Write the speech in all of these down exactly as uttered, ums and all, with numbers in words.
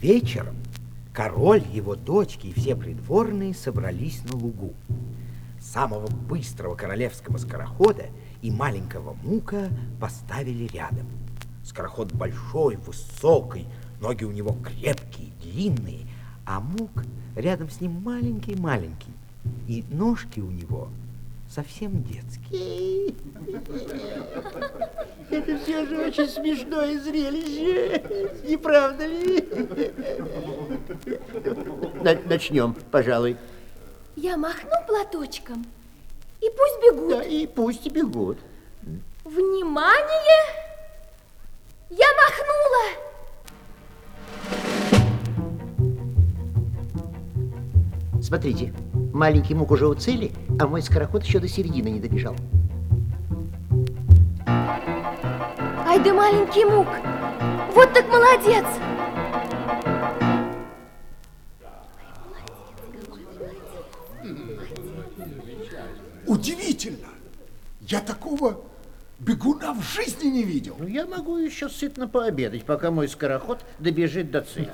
Вечером король, его дочки и все придворные собрались на лугу. Самого быстрого королевского скорохода и маленького Мука поставили рядом. Скороход большой, высокий, ноги у него крепкие, длинные, а Мук рядом с ним маленький-маленький, и ножки у него совсем детские. Это все же очень смешное зрелище, не правда ли? Начнем, пожалуй. Я махну платочком, и пусть бегут. Да, и пусть бегут. Внимание! Я махнула! Смотрите, маленький Мук уже у цели, а мой скороход еще до середины не добежал. Ай да маленький Мук! Вот так молодец! Удивительно! Я такого бегуна в жизни не видел. Ну, я могу еще сытно пообедать, пока мой скороход добежит до цели.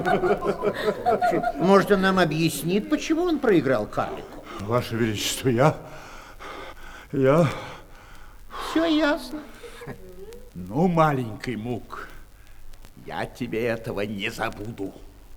Может, он нам объяснит, почему он проиграл карлику? Ваше Величество, я... Я... Все ясно. Ну, маленький Мук, я тебе этого не забуду.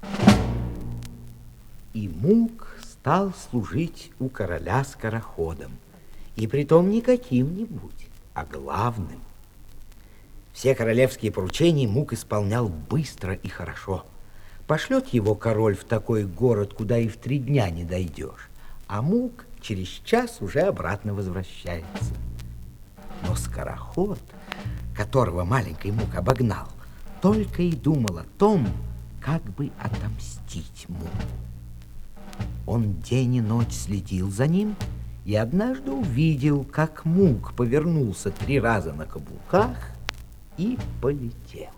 И Мук стал служить у короля скороходом. И притом не каким-нибудь, а главным. Все королевские поручения Мук исполнял быстро и хорошо. Пошлет его король в такой город, куда и в три дня не дойдешь, а Мук через час уже обратно возвращается. Но скороход, которого маленький Мук обогнал, только и думал о том, как бы отомстить Муку. Он день и ночь следил за ним и однажды увидел, как Мук повернулся три раза на каблуках и полетел.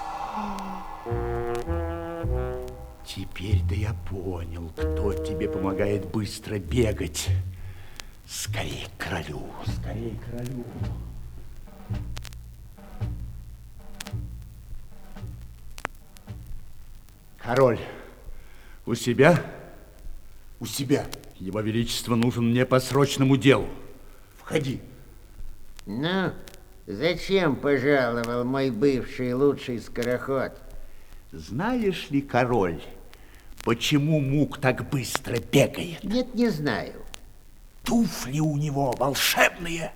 Теперь-то я понял, кто тебе помогает быстро бегать. Скорей к королю, скорей к королю. Король, у себя? У себя. Его Величество нужен мне по срочному делу. Входи. Ну, зачем пожаловал мой бывший лучший скороход? Знаешь ли, король, почему Мук так быстро бегает? Нет, не знаю. Туфли у него волшебные.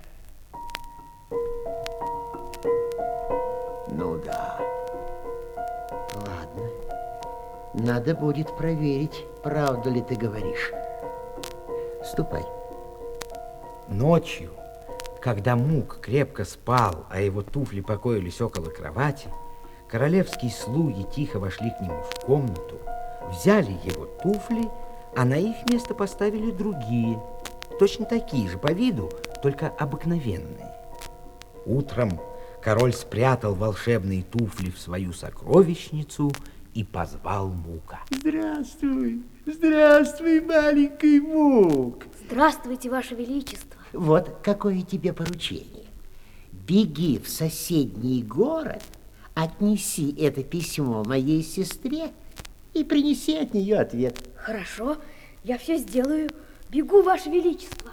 Ну да. Ладно. Надо будет проверить, правду ли ты говоришь. Ступай. Ночью, когда Мук крепко спал, а его туфли покоились около кровати, королевские слуги тихо вошли к нему в комнату, взяли его туфли, а на их место поставили другие, точно такие же по виду, только обыкновенные. Утром король спрятал волшебные туфли в свою сокровищницу и позвал Мука. Здравствуй, здравствуй, маленький Мук. Здравствуйте, Ваше Величество. Вот какое тебе поручение. Беги в соседний город, отнеси это письмо моей сестре и принеси от нее ответ. Хорошо, я все сделаю. Бегу, Ваше Величество.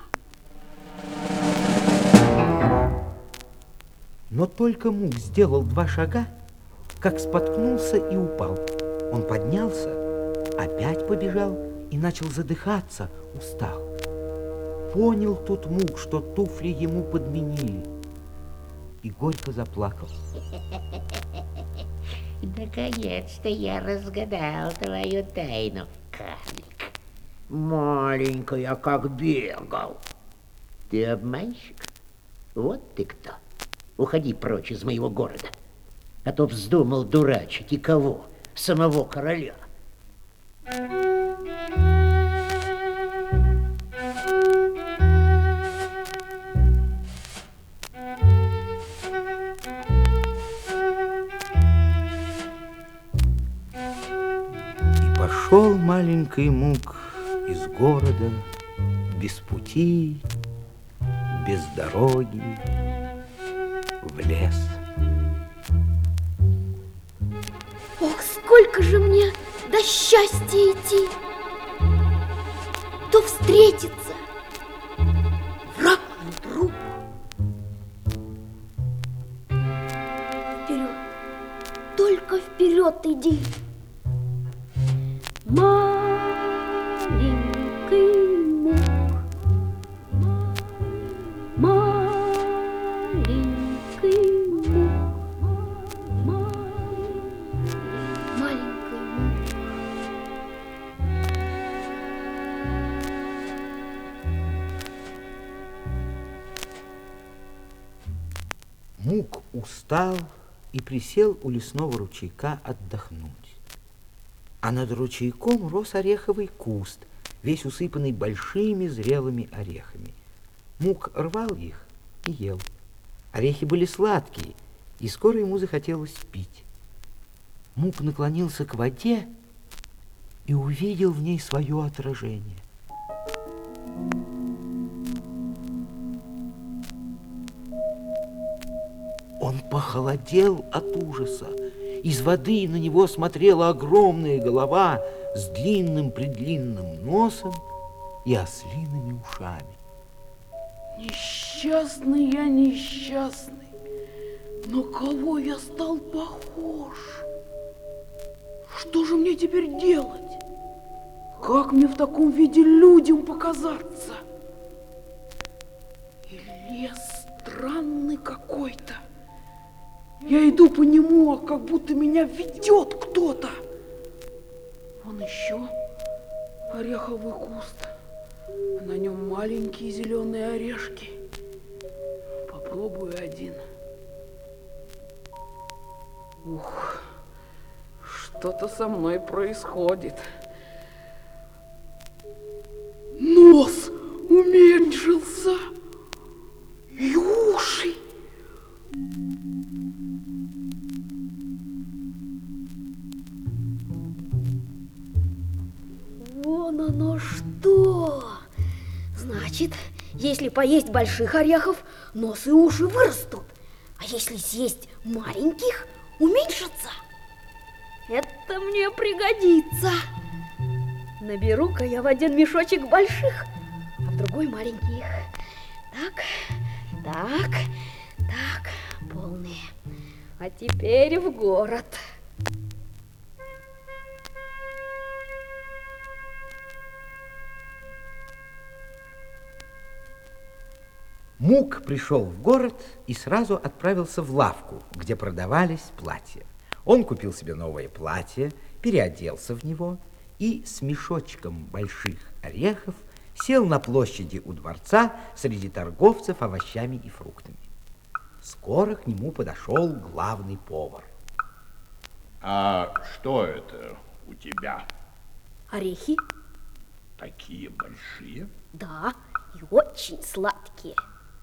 Но только Мук сделал два шага, как споткнулся и упал. Он поднялся, опять побежал и начал задыхаться, устал. Понял тут Мук, что туфли ему подменили, и горько заплакал. Наконец-то я разгадал твою тайну, карлик. Маленькая, как бегал. Ты обманщик? Вот ты кто. Уходи прочь из моего города, а то вздумал дурачить и кого? Самого короля. И пошел маленький Мук из города без пути, без дороги, в лес. Ох, сколько же мне счастье идти, то встретиться враг и друг. Вперед, только вперед иди. Маленький мук, маленький мук, маленький мук. Мук устал и присел у лесного ручейка отдохнуть. А над ручейком рос ореховый куст, весь усыпанный большими зрелыми орехами. Мук рвал их и ел. Орехи были сладкие, и скоро ему захотелось пить. Мук наклонился к воде и увидел в ней свое отражение. Он похолодел от ужаса. Из воды на него смотрела огромная голова с длинным-предлинным носом и ослиными ушами. Несчастный я, несчастный. На кого я стал похож? Что же мне теперь делать? Как мне в таком виде людям показаться? И лес странный какой-то. Я иду по нему, а как будто меня ведет кто-то. Вон еще ореховый куст. На нем маленькие зеленые орешки. Попробую один. Ух, что-то со мной происходит. Нос уменьшился. И уши. Вон оно что! Значит, если поесть больших орехов, нос и уши вырастут. А если съесть маленьких, уменьшатся. Это мне пригодится. Наберу-ка я в один мешочек больших, а в другой маленьких. Так, так, так, полные. А теперь в город. Мук пришел в город и сразу отправился в лавку, где продавались платья. Он купил себе новое платье, переоделся в него и с мешочком больших орехов сел на площади у дворца среди торговцев овощами и фруктами. Скоро к нему подошел главный повар. А что это у тебя? Орехи? Такие большие? Да, и очень сладкие.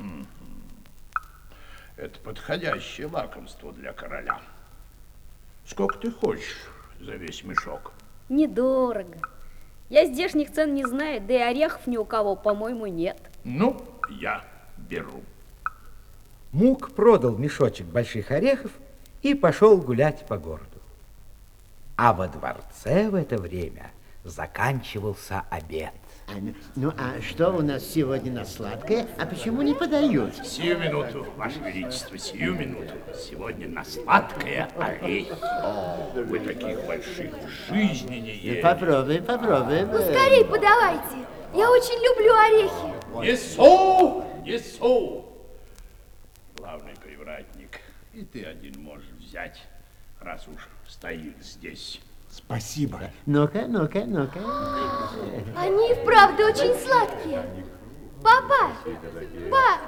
Это подходящее лакомство для короля. Сколько ты хочешь за весь мешок? Недорого. Я здешних цен не знаю, да и орехов ни у кого, по-моему, нет. Ну, я беру. Мук продал мешочек больших орехов и пошел гулять по городу. А во дворце в это время заканчивался обед. А, ну, а что у нас сегодня на сладкое? А почему не подают? Сию минуту, Ваше Величество, сию минуту. Сегодня на сладкое орехи. Вы таких больших в жизни не ели. Попробуем, попробуем. Ну, скорей подавайте. Я очень люблю орехи. Несу, несу. Главный привратник, и ты один можешь взять, раз уж стоит здесь. Спасибо. Ну-ка, ну-ка, ну-ка. Они и вправду очень сладкие. Папа! Папа!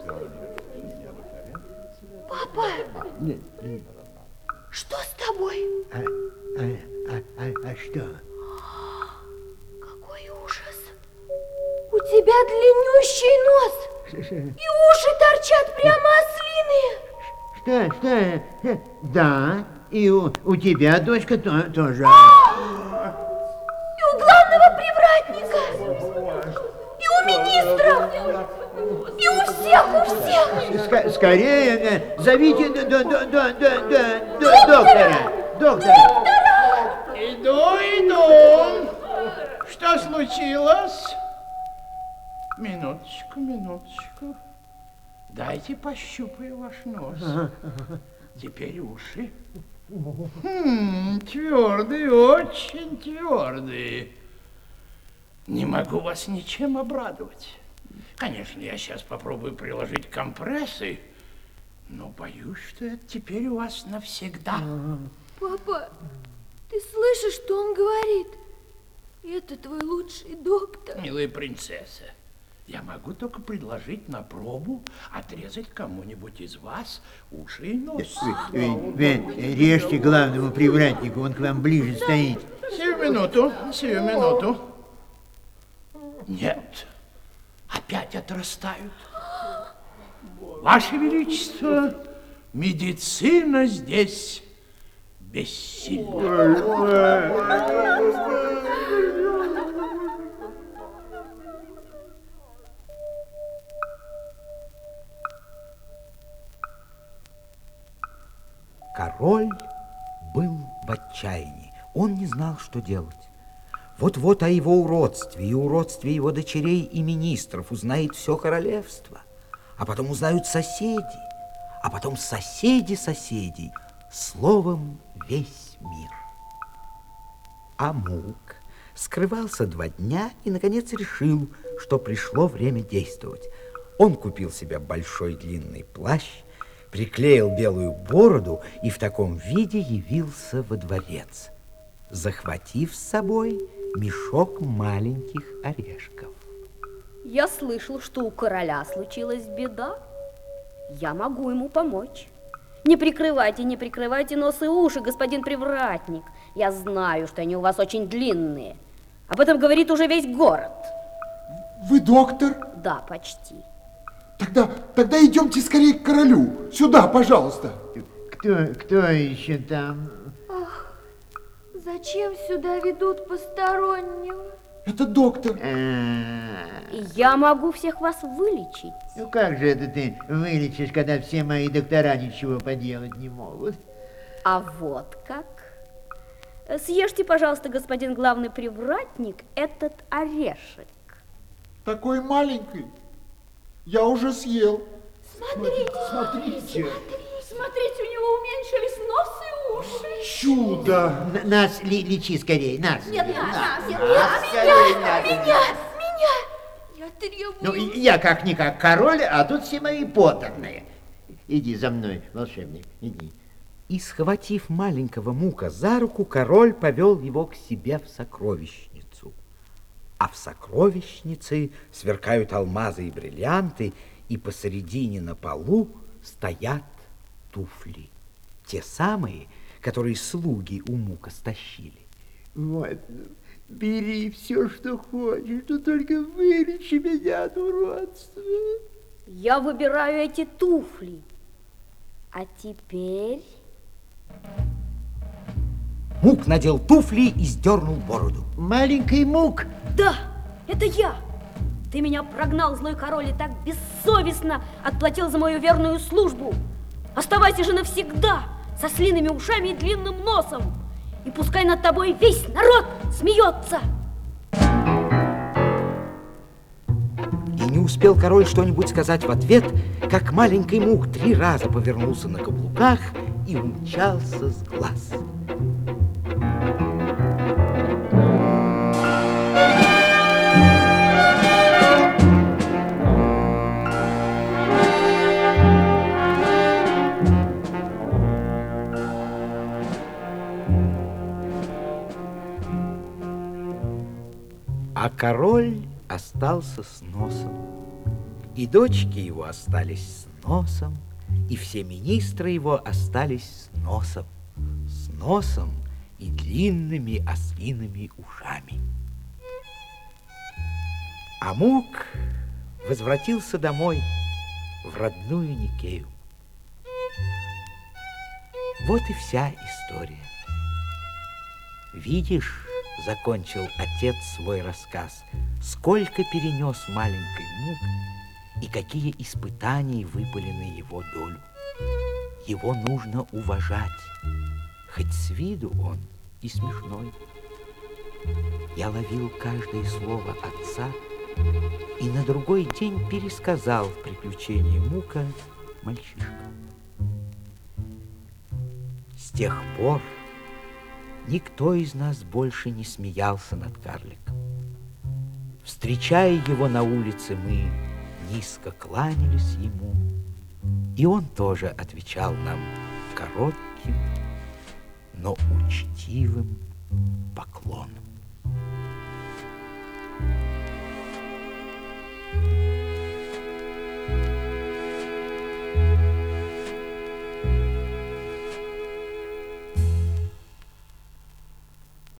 Папа! Что с тобой? А, а, а, а, а что? Какой ужас! У тебя длиннющий нос! И уши торчат прямо ослиные! Что, что? Да, и у, у тебя, дочка, то, тоже. И у главного привратника! И у министров! И у всех, у всех! Ск- скорее, э, зовите до, до, до, до, до, до, доктора! Доктора! Иду, иду! Что случилось? Минуточку, минуточку. Дайте пощупаю ваш нос. Теперь уши. Хм, твердые, очень твердые. Не могу вас ничем обрадовать. Конечно, я сейчас попробую приложить компрессы, но боюсь, что это теперь у вас навсегда. Папа, ты слышишь, что он говорит? Это твой лучший доктор. Милая принцесса, я могу только предложить на пробу отрезать кому-нибудь из вас уши и нос. Вы, вы, вы режьте главному привратнику, он к вам ближе стоит. Сию минуту, сию минуту. Нет, опять отрастают. Ваше Величество, медицина здесь бессильна. Король был в отчаянии. Он не знал, что делать. Вот-вот о его уродстве и уродстве его дочерей и министров узнает все королевство. А потом узнают соседи, а потом соседи соседей, словом, весь мир. А Мук скрывался два дня и, наконец, решил, что пришло время действовать. Он купил себе большой длинный плащ, приклеил белую бороду и в таком виде явился во дворец, захватив с собой мешок маленьких орешков. Я слышал, что у короля случилась беда. Я могу ему помочь. Не прикрывайте, не прикрывайте нос и уши, господин привратник. Я знаю, что они у вас очень длинные. Об этом говорит уже весь город. Вы доктор? Да, почти. Тогда, тогда идемте скорее к королю. Сюда, пожалуйста. Кто, кто еще там? Ах, зачем сюда ведут постороннего? Это доктор. А, Я могу всех вас вылечить. ну как же это ты вылечишь, когда все мои доктора ничего поделать не могут? А вот как. Съешьте, пожалуйста, господин главный привратник, этот орешек. Такой маленький. Я уже съел. Смотрите, Смотрите. смотрите, у него уменьшились нос и уши. Чудо. Н- нас ли- лечи скорее, нас. Нет, нет, нас, нет, нас, нет, скорее, меня, надо. меня, меня. Я требую. Ну, и- я как-никак король, а тут все мои подданные. Иди за мной, волшебник, иди. И, схватив маленького Мука за руку, король повел его к себе в сокровищницу. А в сокровищнице сверкают алмазы и бриллианты, и посередине на полу стоят туфли. Те самые, которые слуги у Мука стащили. Вот, бери все, что хочешь, но только вылечи меня от уродства. Я выбираю эти туфли. А теперь... Мук надел туфли и сдернул бороду. Маленький Мук. Да, это я. Ты меня прогнал, злой король, и так бессовестно отплатил за мою верную службу. Оставайся же навсегда со слиными ушами и длинным носом. И пускай над тобой весь народ смеется. И не успел король что-нибудь сказать в ответ, как маленький Мук три раза повернулся на каблуках и умчался с глаз. А король остался с носом, и дочки его остались с носом, и все министры его остались с носом, с носом и длинными ослиными ушами. А Мук возвратился домой, в родную Никею. Вот и вся история. Видишь, закончил отец свой рассказ, сколько перенес маленький Мук и какие испытания выпали на его долю. Его нужно уважать, хоть с виду он и смешной. Я ловил каждое слово отца и на другой день пересказал приключения Мука мальчишкам. С тех пор никто из нас больше не смеялся над карликом. Встречая его на улице, мы низко кланялись ему, и он тоже отвечал нам коротким, но учтивым поклоном.